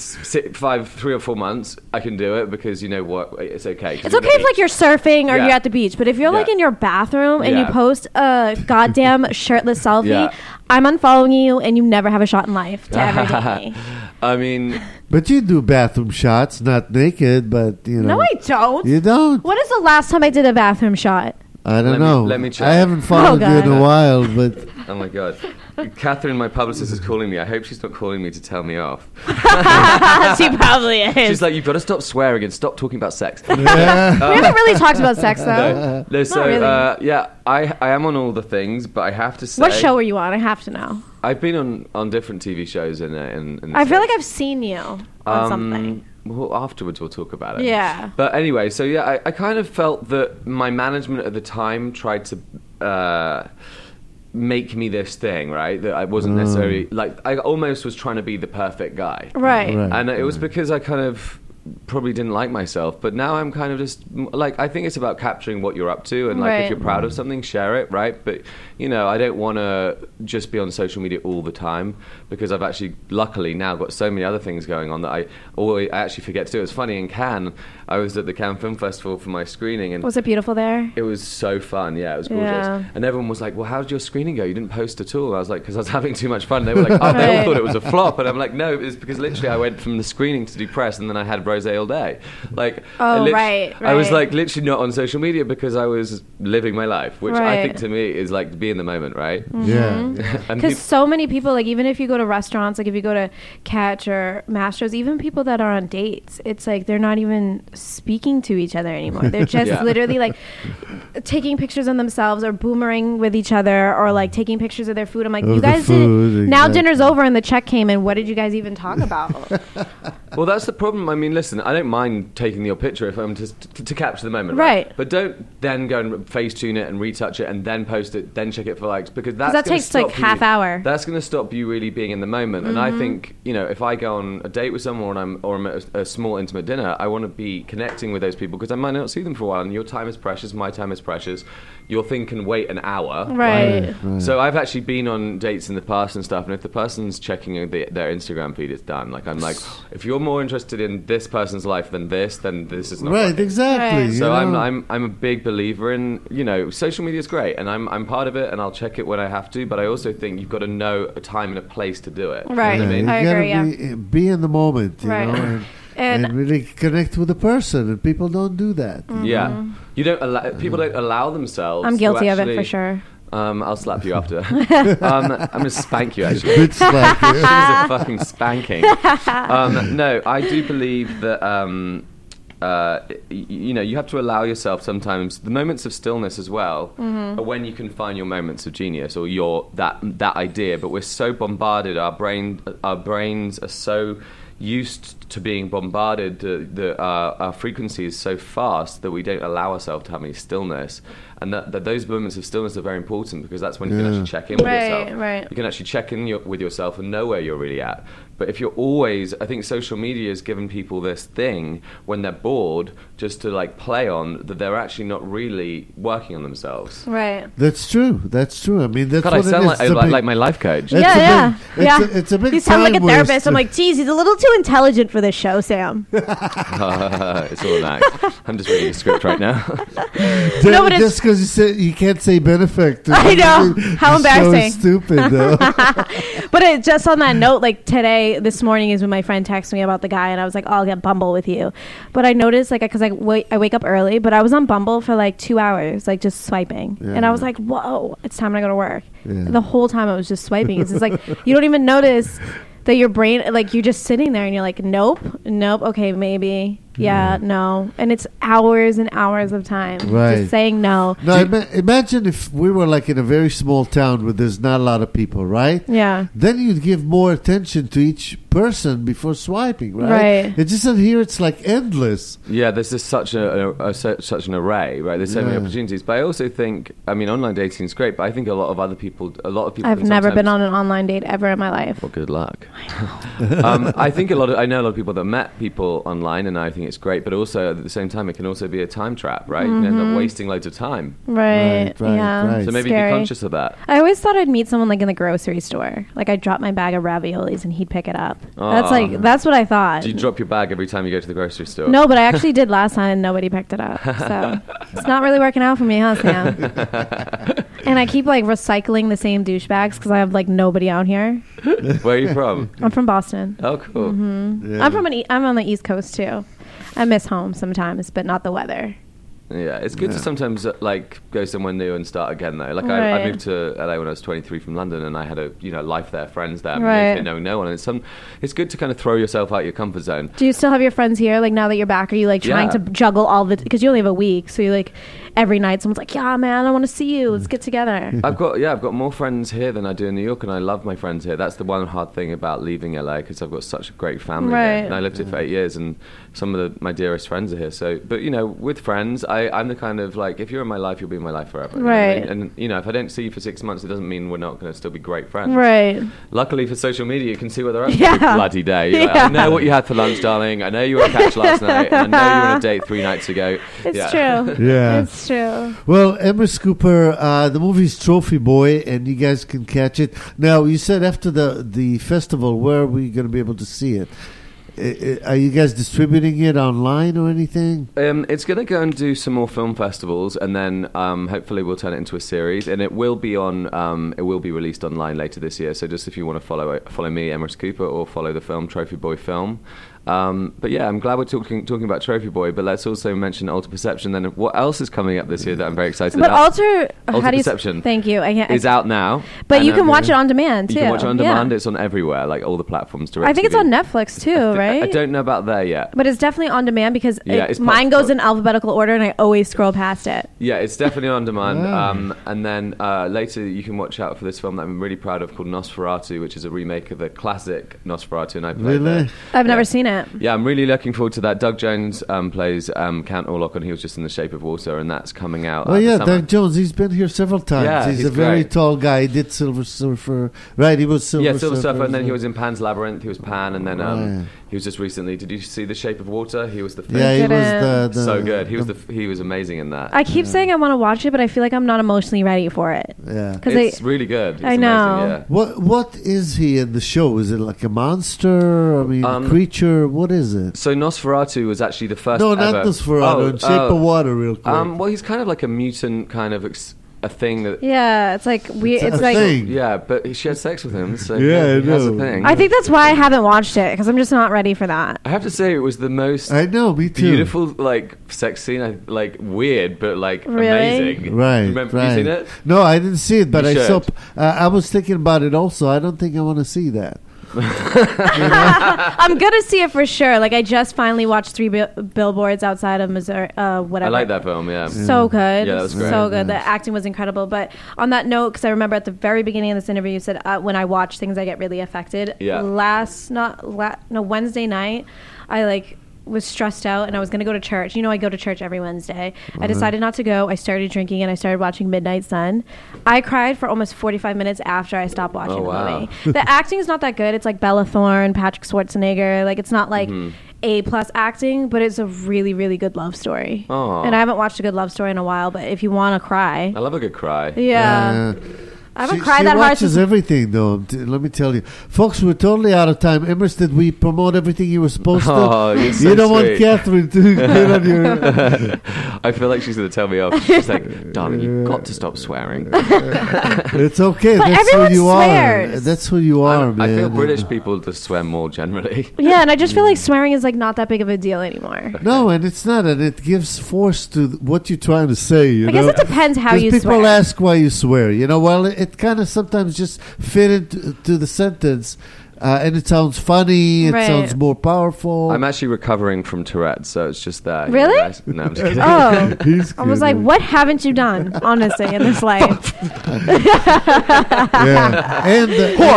3 or 4 months, I can do it because you know what, it's okay. 'cause It's you're at okay the if like you're surfing or Yeah. you're at the beach, but if you're like Yeah. in your bathroom and you Yeah. post a goddamn shirtless selfie, Yeah. I'm unfollowing you and you never have a shot in life to ever date me. I mean, But you do bathroom shots, not naked, but you know. No, I don't. You don't? When is the last time I did a bathroom shot? I don't Let me- know. let me check. I haven't followed you God. in a while, but oh my god, Catherine, my publicist, is calling me. I hope she's not calling me to tell me off. She probably is. She's like, you've got to stop swearing and stop talking about sex. we haven't really talked about sex though. No, so really. yeah, I am on all the things, but I have to say, What show were you on? I have to know. I've been on different TV shows in the I feel States. like I've seen you on something. Well, afterwards we'll talk about it. Yeah. But anyway, so yeah, I kind of felt that my management at the time tried to make me this thing, right? That I wasn't necessarily like. I almost was trying to be the perfect guy, right? And it was because I kind of probably didn't like myself, but now I'm kind of just like, I think it's about capturing what you're up to, and like if you're proud of something, share it, right? But I don't want to just be on social media all the time, because I've actually luckily now got so many other things going on that I actually forget to do. It was funny, in Cannes, I was at the Cannes Film Festival for my screening, and was it beautiful there? It was so fun. Yeah, it was gorgeous. And everyone was like, well, how did your screening go? You didn't post at all. And I was like, because I was having too much fun. They were like, oh, they all thought it was a flop, and I'm like, no, it was because literally I went from the screening to do press, and then I had rosé all day. Like, right. I was like literally not on social media because I was living my life, which I think to me is like be in the moment, right? Yeah. Because so many people, like even if you go to restaurants, like if you go to Catch or Masters, even people that are on dates, it's like they're not even speaking to each other anymore. They're just literally like taking pictures of themselves or boomerang with each other, or like taking pictures of their food. I'm like, you guys didn't. Now dinner's over and the check came in. What did you guys even talk about? Well, that's the problem. I mean, listen, I don't mind taking your picture if I'm just to capture the moment, right? But don't then go and Facetune it and retouch it and then post it, then check it for likes, because that takes like half hour. That's going to stop you really being in the moment. And I think if I go on a date with someone or I'm at a small intimate dinner, I want to be connecting with those people because I might not see them for a while. And your time is precious, my time is precious. Your thing can wait an hour, right? So I've actually been on dates in the past and stuff, and if the person's checking their Instagram feed, it's done. Like I'm like, if you're more interested in this person's life than this is not right. Exactly. Right. So I'm a big believer in social media is great, and I'm part of it, and I'll check it when I have to. But I also think you've got to know a time and a place to do it. Right. You know what I mean? You I gotta agree. be in the moment, you Right. know, and really connect with the person, and people don't do that. Yeah, you don't people don't allow themselves. I'm guilty to of actually, it for sure. I'll slap you after. I'm gonna spank you actually. Bitch slap you. This is a fucking spanking. No, I do believe that you have to allow yourself sometimes the moments of stillness as well, are when you can find your moments of genius or your that idea. But we're so bombarded. Our brains are so used to being bombarded. Our frequency is so fast that we don't allow ourselves to have any stillness. And that those moments of stillness are very important, because that's when you can actually check in with yourself. Right. You can actually check in with yourself and know where you're really at. But if you're always, I think social media has given people this thing when they're bored just to like play on, that they're actually not really working on themselves. Right. That's true. I mean, that's God, what I sound it is. like my life coach. Yeah. It's a big You sound like a time therapist. waster. I'm like, geez, he's a little too intelligent for this show, Sam. It's all an act. I'm just reading a script right now. No, but just because you can't say benefactor. I know. How embarrassing. So stupid, though. But just on that note, like this morning is when my friend texted me about the guy, and I was like, oh, I'll get Bumble with you. But I noticed, like, because I wake up early, but I was on Bumble for like 2 hours, like just swiping. Yeah. And I was like, whoa, it's time to go to work. Yeah. The whole time I was just swiping. It's just like, you don't even notice that your brain, like, you're just sitting there and you're like, nope, okay, maybe. Yeah, no. And it's hours and hours of time just saying no. No, imagine if we were like in a very small town where there's not a lot of people, right? Yeah. Then you'd give more attention to each person before swiping, right? Right. It's just that here it's like endless. Yeah, there's just such an array, right? There's so many opportunities. But I also think, I mean, online dating is great, but I think a lot of people. I've never been on an online date ever in my life. Well, good luck. I think I know a lot of people that met people online, and I think it's great, but also at the same time it can also be a time trap, right? You can end up wasting loads of time. Right. Yeah. So maybe Scary. be conscious of that. I always thought I'd meet someone like in the grocery store. Like I'd drop my bag of raviolis and he'd pick it up. That's what I thought. Do you drop your bag every time you go to the grocery store? No, but I actually did last time and nobody picked it up. So it's not really working out for me, huh, Sam? And I keep like recycling the same douchebags because I have like nobody out here. Where are you from? I'm from Boston. Oh, cool. Mm-hmm. Yeah. I'm on the East Coast too. I miss home sometimes, but not the weather. Yeah, it's good to sometimes like go somewhere new and start again though. Like I moved to LA when I was 23 from London, and I had a life there, friends there, knowing no one. And it's good to kind of throw yourself out your comfort zone. Do you still have your friends here? Like now that you're back, are you like trying to juggle all the? Because you only have a week, so you like every night someone's like, yeah, man, I want to see you. Let's get together. I've got more friends here than I do in New York, and I love my friends here. That's the one hard thing about leaving LA, because I've got such a great family here, and I lived here for 8 years, and some of my dearest friends are here. So, but with friends, I'm the kind of like, if you're in my life, you'll be in my life forever. Right. And if I don't see you for 6 months, it doesn't mean we're not going to still be great friends. Right. Luckily for social media, you can see where they're up to every bloody day. You're like, I know what you had for lunch, darling. I know you were at catch last night. And I know you were on a date 3 nights ago. It's true. Yeah. It's true. Well, Emrys Cooper, the movie's Trophy Boy, and you guys can catch it. Now, you said after the festival, where are we going to be able to see it? Are you guys distributing it online or anything? It's going to go and do some more film festivals, and then hopefully we'll turn it into a series, and it will be on. It will be released online later this year. So just if you want to follow me, Emrys Cooper, or follow the film Trophy Boy Film. But yeah, I'm glad we're talking about Trophy Boy, but let's also mention Alter Perception. Then what else is coming up this year that I'm very excited about? Alter Perception. Thank you. Is out now, but you can watch it on demand too. You can watch it on demand. It's on everywhere, like all the platforms. I think it's on Netflix too, right? I don't know about there yet, but it's definitely on demand because mine goes in alphabetical order, and I always scroll past it. Yeah, it's definitely on demand. And then later you can watch out for this film that I'm really proud of called Nosferatu, which is a remake of the classic Nosferatu, and I played there. I've never seen it. Yeah, I'm really looking forward to that. Doug Jones plays Count Orlok, and he was just in The Shape of Water, and that's coming out. Oh yeah, Doug Jones. He's been here several times. Yeah, he's a very tall guy. He did Silver Surfer. Right, he was Silver Surfer. Yeah, Silver Surfer, and then he was in Pan's Labyrinth. He was Pan, and then he was just recently. Did you see The Shape of Water? He was the fish. Yeah, he was the so good. He was amazing in that. I keep saying I want to watch it, but I feel like I'm not emotionally ready for it. Yeah, because it's really good. It's I know. Amazing, yeah. What is he in the show? Is it like a monster? I mean, creature? What is it? So Nosferatu was actually the first. No, not Nosferatu. In Shape of Water, real quick. Well, he's kind of like a mutant, kind of a thing that. Yeah, it's like weird. It's like thing. Yeah, but she had sex with him, so yeah, he has a thing. I think that's why I haven't watched it because I'm just not ready for that. I have to say, it was the most. I know, me too. Beautiful, like sex scene, like weird, but like really? amazing. Right. Remember you seen it? No, I didn't see it, but You I saw. should. I was thinking about it also. I don't think I want to see that. I'm gonna see it for sure. Like I just finally watched 3 Billboards Outside of Missouri. Whatever. I like that film. Yeah. So good. Yeah, that was great. So good. The acting was incredible. But on that note, because I remember at the very beginning of this interview, you said when I watch things, I get really affected. Yeah. Wednesday night, I was stressed out and I was going to go to church. I go to church every Wednesday. I decided not to go. I started drinking and I started watching Midnight Sun. I cried for almost 45 minutes after I stopped watching the movie. The acting is not that good. It's like Bella Thorne, Patrick Schwarzenegger. Like it's not like A+ acting, but it's a really, really good love story. Aww. And I haven't watched a good love story in a while, but if you want to cry. I love a good cry. Yeah. I haven't cried she that hard. Watches everything, though. Let me tell you, folks. We're totally out of time. Emrys, did we promote everything you were supposed to? Oh, you're so you don't sweet. want Catherine to get on your. I feel like she's going to tell me off. She's like, "Darling, you've got to stop swearing." It's okay. But That's who you swears. are. That's who you are, man. I feel British people just swear more generally. Yeah, and I just feel like swearing is like not that big of a deal anymore. No, and it's not, and it gives force to what you're trying to say. I guess it depends how you people swear. ask why you swear. Well, it kind of sometimes just fit into the sentence, and it sounds funny. It sounds more powerful. I'm actually recovering from Tourette's, so it's just that. Really? No, I'm just kidding. Oh, I was like, what haven't you done, honestly, in this life? Yeah, and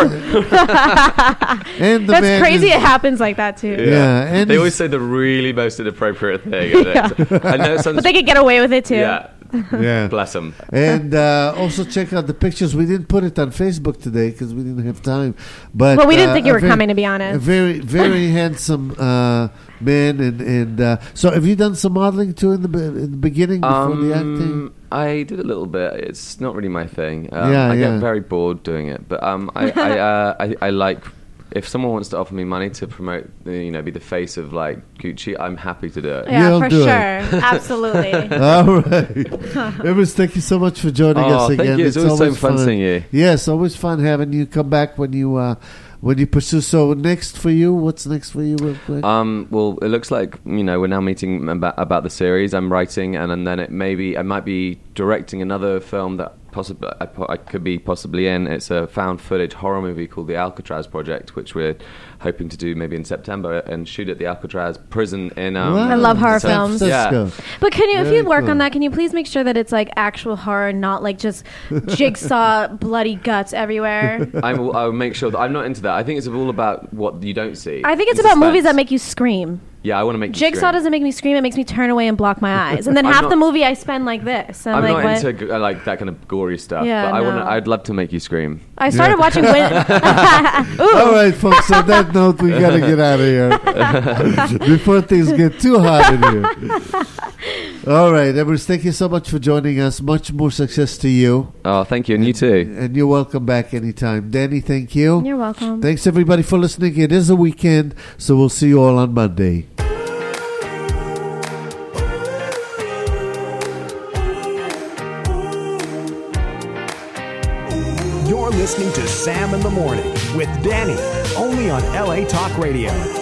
and the that's man crazy. is- It happens like that too. Yeah, and They always say the really most inappropriate thing. I know it sounds, But they could get away with it too. yeah, yeah. bless them. And also check out the pictures. We didn't put it on Facebook today because we didn't have time. But Well, we didn't think you a were very- coming, to be A honest. very, very handsome man. And so, have you done some modeling too in the beginning before the acting? I did a little bit. It's not really my thing. Yeah, I yeah. get very bored doing it. But I like. If someone wants to offer me money to promote, be the face of like Gucci, I'm happy to do it. Yeah, You'll for do sure. it. Absolutely. All right. Emrys, thank you so much for joining us again. Thank you. It's always so fun seeing you. Yes, always fun having you come back when you pursue. So next for you, what's next for you, real quick? Well, it looks like we're now meeting about the series. I'm writing, and then I might be directing another film that possibly I could be possibly in. It's a found footage horror movie called The Alcatraz Project, which we're hoping to do maybe in September and shoot at the Alcatraz prison in. I love horror San films. Francisco. But can you, if Very you work cool. on that, can you please make sure that it's like actual horror, not like just jigsaw bloody guts everywhere? I'll make sure that I'm not into that. I think it's all about what you don't see. I think it's And about movies suspense. that make you scream. Yeah, I want to make Jigsaw doesn't make me scream. It makes me turn away and block my eyes. And then half the movie I spend like this. I'm like, not into like that kind of gory stuff. Yeah, but no. I'd love to make you scream. I started watching. All right, folks. On that note, we got to get out of here before things get too hot in here. All right, Everest, thank you so much for joining us. Much more success to you. Oh, thank you, and you too. And you're welcome back anytime. Danny, thank you. You're welcome. Thanks, everybody, for listening. It is a weekend, so we'll see you all on Monday. You're listening to Sam in the Morning with Danny, only on LA Talk Radio.